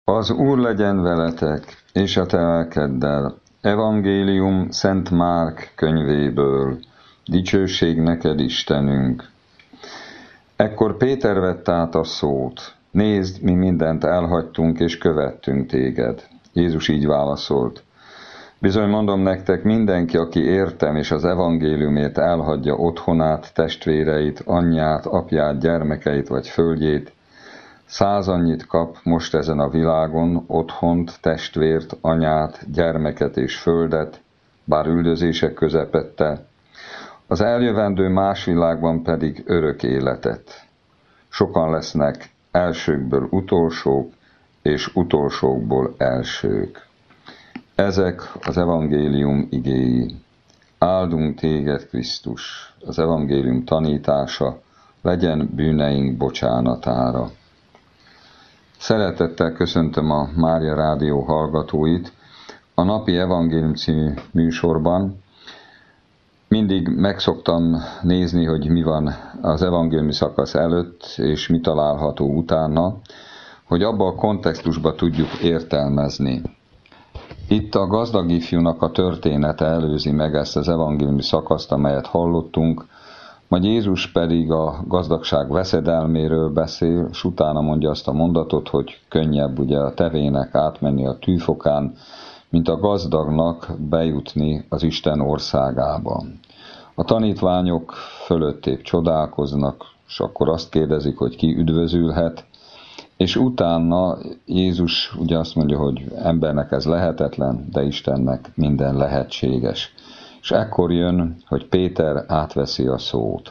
Az Úr legyen veletek, és a te lelkeddel. Evangélium Szent Márk könyvéből. Dicsőség neked, Istenünk! Ekkor Péter vett át a szót. Nézd, mi mindent elhagytunk, és követtünk téged. Jézus így válaszolt. Bizony mondom nektek, mindenki, aki értem és az evangéliumért elhagyja otthonát, testvéreit, anyját, apját, gyermekeit vagy földjét, 100 annyit kap most ezen a világon, otthont, testvért, anyát, gyermeket és földet, bár üldözések közepette, az eljövendő más világban pedig örök életet. Sokan lesznek elsőkből utolsók, és utolsókból elsők. Ezek az evangélium igéi. Áldunk téged, Krisztus, az evangélium tanítása legyen bűneink bocsánatára. Szeretettel köszöntöm a Mária Rádió hallgatóit. A napi Evangélium című műsorban mindig megszoktam nézni, hogy mi van az evangéliumi szakasz előtt, és mi található utána, hogy abba a kontextusba tudjuk értelmezni. Itt a gazdag ifjúnak a története előzi meg ezt az evangéliumi szakaszt, amelyet hallottunk, majd Jézus pedig a gazdagság veszedelméről beszél, és utána mondja azt a mondatot, hogy könnyebb ugye a tevének átmenni a tűfokán, mint a gazdagnak bejutni az Isten országába. A tanítványok fölöttébb csodálkoznak, és akkor azt kérdezik, hogy ki üdvözülhet, és utána Jézus ugye azt mondja, hogy embernek ez lehetetlen, de Istennek minden lehetséges. És ekkor jön, hogy Péter átveszi a szót.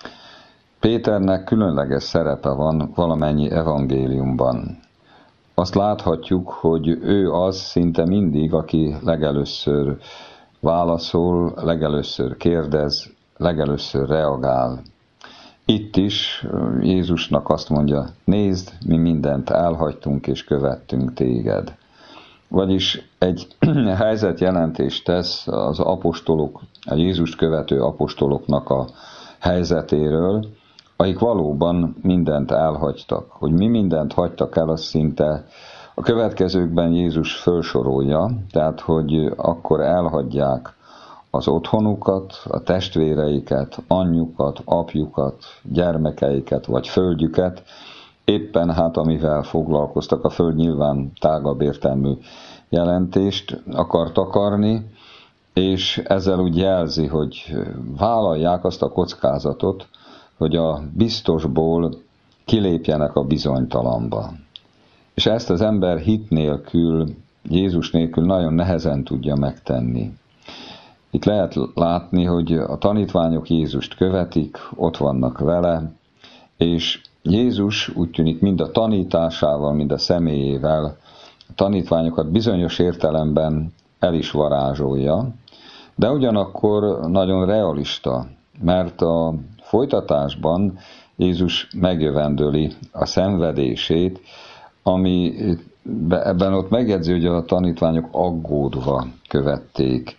Péternek különleges szerepe van valamennyi evangéliumban. Azt láthatjuk, hogy ő az szinte mindig, aki legelőször válaszol, legelőször kérdez, legelőször reagál. Itt is Jézusnak azt mondja, nézd, mi mindent elhagytunk és követtünk téged. Vagyis egy helyzetjelentést tesz az apostolok, a Jézust követő apostoloknak a helyzetéről, akik valóban mindent elhagytak. Hogy mi mindent hagytak el, az szinte a következőkben Jézus felsorolja, tehát hogy akkor elhagyják az otthonukat, a testvéreiket, anyjukat, apjukat, gyermekeiket vagy földjüket, éppen hát amivel foglalkoztak, a föld nyilván tágabb értelmű jelentést akar takarni, és ezzel úgy jelzi, hogy vállalják azt a kockázatot, hogy a biztosból kilépjenek a bizonytalanba. És ezt az ember hit nélkül, Jézus nélkül nagyon nehezen tudja megtenni. Itt lehet látni, hogy a tanítványok Jézust követik, ott vannak vele, és Jézus úgy tűnik mind a tanításával, mind a személyével a tanítványokat bizonyos értelemben el is varázsolja, de ugyanakkor nagyon realista, mert a folytatásban Jézus megjövendöli a szenvedését, ami ebben ott megjegyzi, hogy a tanítványok aggódva követték.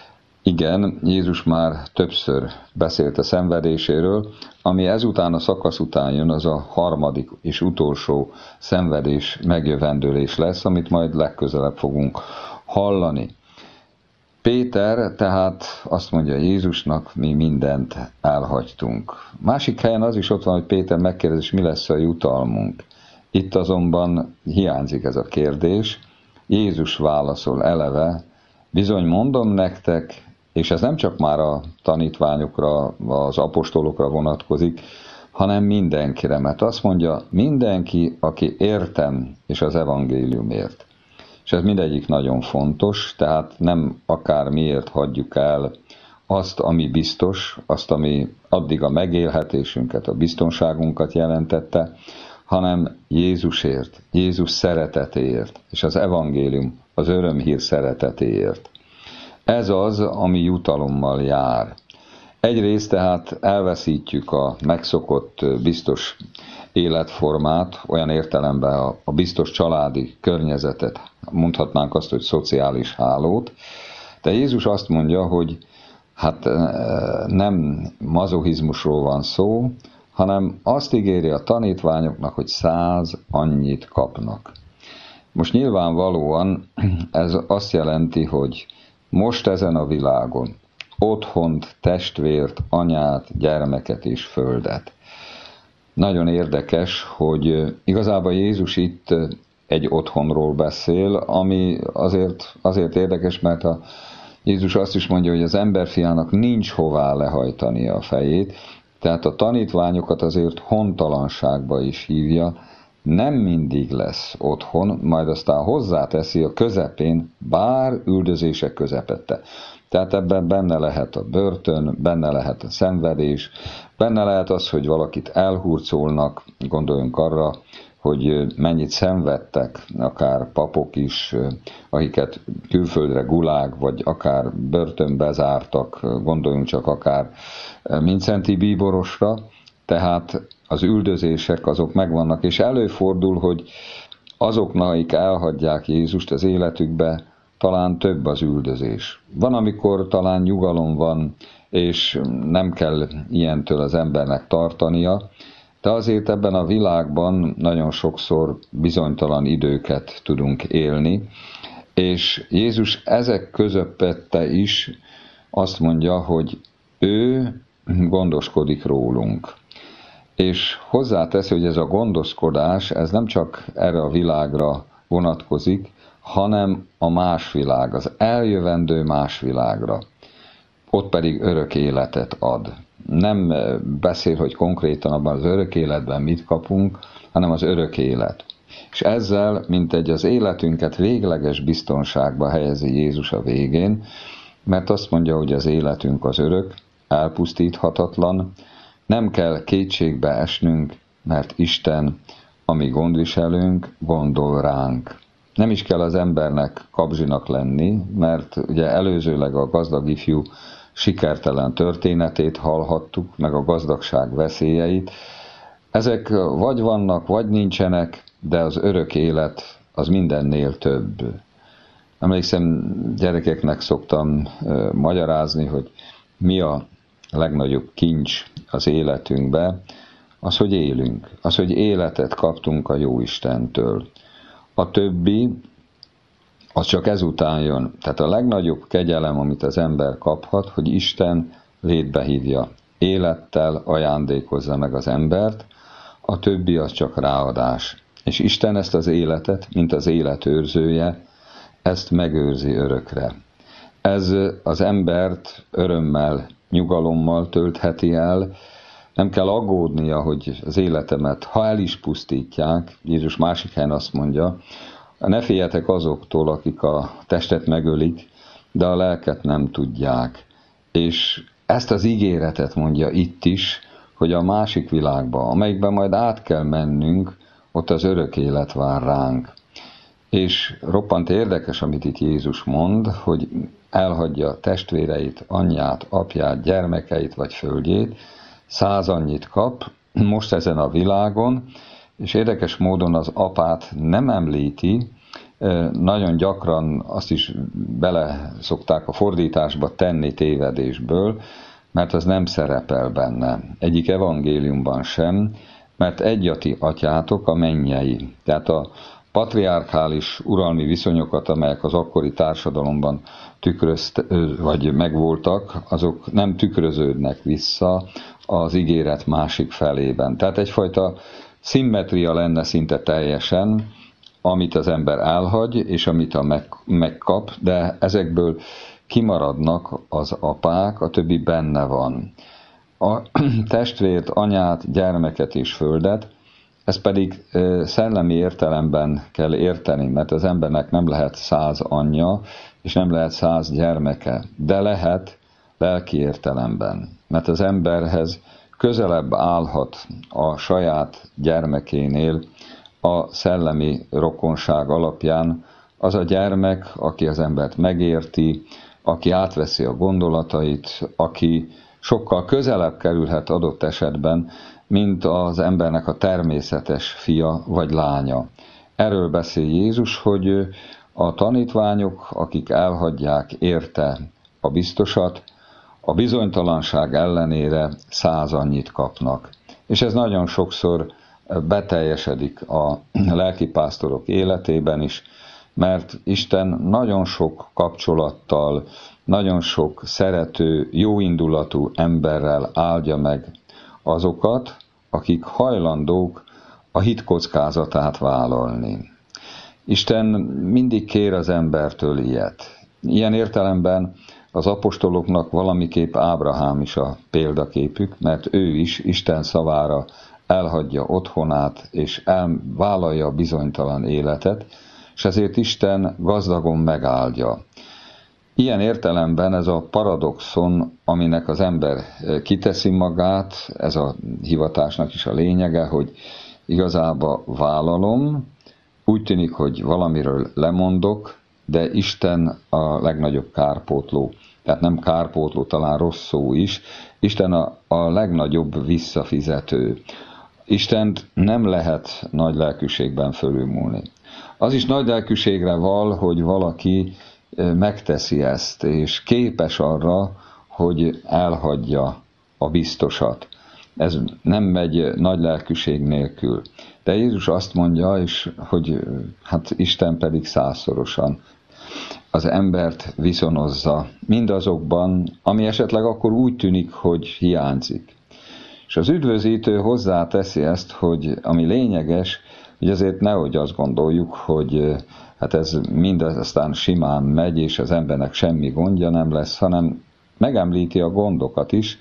Igen, Jézus már többször beszélt a szenvedéséről, ami ezután a szakasz után jön, az a harmadik és utolsó szenvedés megjövendőlés lesz, amit majd legközelebb fogunk hallani. Péter tehát azt mondja Jézusnak, mi mindent elhagytunk. Másik helyen az is ott van, hogy Péter megkérdezi, mi lesz a jutalmunk. Itt azonban hiányzik ez a kérdés. Jézus válaszol eleve, bizony mondom nektek, és ez nem csak már a tanítványokra, az apostolokra vonatkozik, hanem mindenkire, mert azt mondja, mindenki, aki értem, és az evangéliumért. És ez mindegyik nagyon fontos, tehát nem akármiért hagyjuk el azt, ami biztos, azt, ami addig a megélhetésünket, a biztonságunkat jelentette, hanem Jézusért, Jézus szeretetéért, és az evangélium, az örömhír szeretetéért. Ez az, ami jutalommal jár. Egyrészt tehát elveszítjük a megszokott biztos életformát, olyan értelemben a biztos családi környezetet, mondhatnánk azt, hogy szociális hálót, de Jézus azt mondja, hogy hát nem mazochizmusról van szó, hanem azt ígéri a tanítványoknak, hogy 100 annyit kapnak. Most nyilvánvalóan ez azt jelenti, hogy most ezen a világon otthont, testvért, anyát, gyermeket és földet. Nagyon érdekes, hogy igazából Jézus itt egy otthonról beszél, ami azért érdekes, mert Jézus azt is mondja, hogy az emberfiának nincs hová lehajtani a fejét, tehát a tanítványokat azért hontalanságba is hívja, nem mindig lesz otthon, majd aztán hozzáteszi a közepén, bár üldözések közepette. Tehát ebben benne lehet a börtön, benne lehet a szenvedés, benne lehet az, hogy valakit elhurcolnak, gondoljunk arra, hogy mennyit szenvedtek, akár papok is, akiket külföldre gulág, vagy akár börtönbe zártak, gondoljunk csak akár Mindszenty bíborosra, tehát az üldözések azok megvannak, és előfordul, hogy azoknak, akik elhagyják Jézust az életükbe, talán több az üldözés. Van, amikor talán nyugalom van, és nem kell ilyentől az embernek tartania, de azért ebben a világban nagyon sokszor bizonytalan időket tudunk élni, és Jézus ezek közepette is azt mondja, hogy ő gondoskodik rólunk. És hozzáteszi, hogy ez a gondoskodás, ez nem csak erre a világra vonatkozik, hanem a más világ, az eljövendő más világra. Ott pedig örök életet ad. Nem beszél, hogy konkrétan abban az örök életben mit kapunk, hanem az örök élet. És ezzel, mintegy az életünket végleges biztonságba helyezi Jézus a végén, mert azt mondja, hogy az életünk az örök, elpusztíthatatlan, nem kell kétségbe esnünk, mert Isten, ami gondviselünk, gondol ránk. Nem is kell az embernek kabzsinak lenni, mert ugye előzőleg a gazdag ifjú sikertelen történetét hallhattuk, meg a gazdagság veszélyeit. Ezek vagy vannak, vagy nincsenek, de az örök élet az mindennél több. Emlékszem, gyerekeknek szoktam magyarázni, hogy mi a legnagyobb kincs az életünkbe, az, hogy élünk, az, hogy életet kaptunk a Jóistentől. A többi, az csak ezután jön. Tehát a legnagyobb kegyelem, amit az ember kaphat, hogy Isten létbe hívja, élettel ajándékozza meg az embert, a többi az csak ráadás. És Isten ezt az életet, mint az élet őrzője, ezt megőrzi örökre. Ez az embert örömmel, nyugalommal töltheti el, nem kell aggódnia, hogy az életemet, ha el is pusztítják, Jézus másik helyen azt mondja, ne féljetek azoktól, akik a testet megölik, de a lelket nem tudják. És ezt az ígéretet mondja itt is, hogy a másik világba, amelyikben majd át kell mennünk, ott az örök élet vár ránk. És roppant érdekes, amit itt Jézus mond, hogy elhagyja testvéreit, anyját, apját, gyermekeit vagy földjét, 100 annyit kap, most ezen a világon, és érdekes módon az apát nem említi, nagyon gyakran azt is bele szokták a fordításba tenni tévedésből, mert az nem szerepel benne. Egyik evangéliumban sem, mert egy a ti atyátok, a mennyei. Tehát a patriarchális uralmi viszonyokat, amelyek az akkori társadalomban vagy megvoltak, azok nem tükröződnek vissza az ígéret másik felében. Tehát egyfajta szimmetria lenne szinte teljesen, amit az ember elhagy, és amit megkap, de ezekből kimaradnak az apák, a többi benne van. A testvért, anyát, gyermeket és földet, ez pedig szellemi értelemben kell érteni, mert az embernek nem lehet 100 anyja, és nem lehet 100 gyermeke, de lehet lelki értelemben, mert az emberhez közelebb állhat a saját gyermekénél a szellemi rokonság alapján az a gyermek, aki az embert megérti, aki átveszi a gondolatait, aki sokkal közelebb kerülhet adott esetben, mint az embernek a természetes fia vagy lánya. Erről beszél Jézus, hogy a tanítványok, akik elhagyják érte a biztosat, a bizonytalanság ellenére 100 annyit kapnak. És ez nagyon sokszor beteljesedik a lelkipásztorok életében is, mert Isten nagyon sok kapcsolattal, nagyon sok szerető, jóindulatú emberrel áldja meg azokat, akik hajlandók a hit kockázatát vállalni. Isten mindig kér az embertől ilyet. Ilyen értelemben az apostoloknak valamiképp Ábrahám is a példaképük, mert ő is Isten szavára elhagyja otthonát, és vállalja a bizonytalan életet, és ezért Isten gazdagon megáldja. Ilyen értelemben ez a paradoxon, aminek az ember kiteszi magát, ez a hivatásnak is a lényege, hogy igazából vállalom, úgy tűnik, hogy valamiről lemondok, de Isten a legnagyobb kárpótló. Tehát nem kárpótló, talán rossz szó is. Isten a legnagyobb visszafizető. Istent nem lehet nagy lelkűségben fölülmúlni. Az is nagy lelkűségre val, hogy valaki megteszi ezt, és képes arra, hogy elhagyja a biztosat. Ez nem megy nagy lelkűség nélkül. De Jézus azt mondja, és hogy hát Isten pedig 100-szorosan az embert viszonozza mindazokban, ami esetleg akkor úgy tűnik, hogy hiányzik. És az üdvözítő hozzáteszi ezt, hogy ami lényeges, hogy azért nehogy azt gondoljuk, hogy hát ez mindez aztán simán megy, és az embernek semmi gondja nem lesz, hanem megemlíti a gondokat is,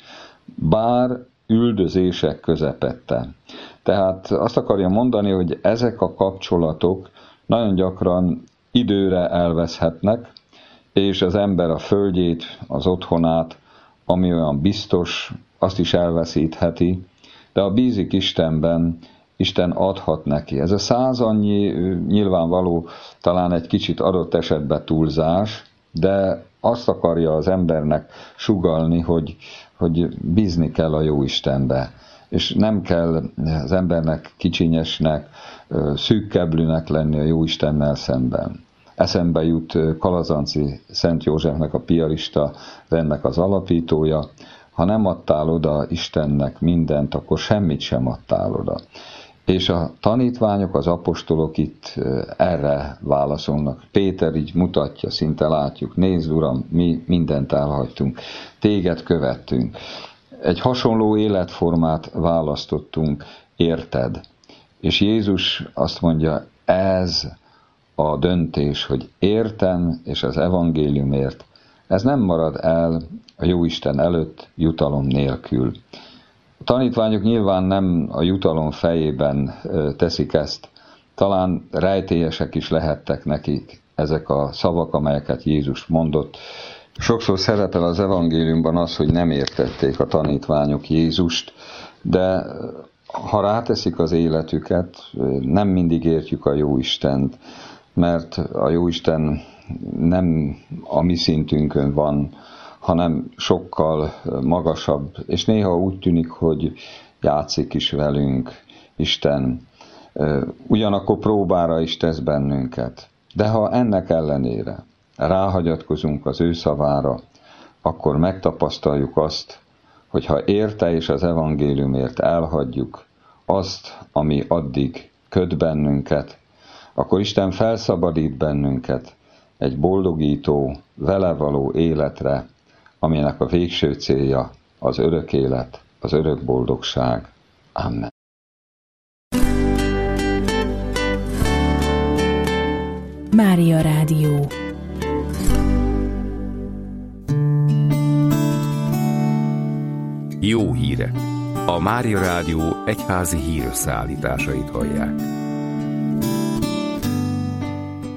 bár üldözések közepette. Tehát azt akarja mondani, hogy ezek a kapcsolatok nagyon gyakran időre elveszhetnek, és az ember a földjét, az otthonát, ami olyan biztos, azt is elveszítheti, de ha bízik Istenben, Isten adhat neki. Ez a 100 annyi nyilvánvaló, talán egy kicsit adott esetben túlzás, de azt akarja az embernek sugallni, hogy bízni kell a jó Istenbe. És nem kell az embernek kicsinyesnek, szűkkeblűnek lenni a jó Istennel szemben. Eszembe jut Kalazanci Szent Józsefnek, a piarista rendnek az alapítója, ha nem adtál oda Istennek mindent, akkor semmit sem adtál oda. És a tanítványok, az apostolok itt erre válaszolnak. Péter így mutatja, szinte látjuk, nézd Uram, mi mindent elhagytunk, téged követtünk. Egy hasonló életformát választottunk, érted? És Jézus azt mondja, ez a döntés, hogy értem, és az evangéliumért, ez nem marad el a Jóisten előtt jutalom nélkül. A tanítványok nyilván nem a jutalom fejében teszik ezt, talán rejtélyesek is lehettek nekik ezek a szavak, amelyeket Jézus mondott. Sokszor szerepel az evangéliumban az, hogy nem értették a tanítványok Jézust, de ha ráteszik az életüket, nem mindig értjük a Jóistent, mert a Jóisten nem a mi szintünkön van, hanem sokkal magasabb, és néha úgy tűnik, hogy játszik is velünk Isten. Ugyanakkor próbára is tesz bennünket. De ha ennek ellenére ráhagyatkozunk az ő szavára, akkor megtapasztaljuk azt, hogy ha érte és az evangéliumért elhagyjuk azt, ami addig köt bennünket, akkor Isten felszabadít bennünket egy boldogító, vele való életre, aminek a végső célja az örök élet, az örök boldogság. Amen. Mária Rádió. Jó hírek! A Mária Rádió egyházi hírösszeállításait hallják.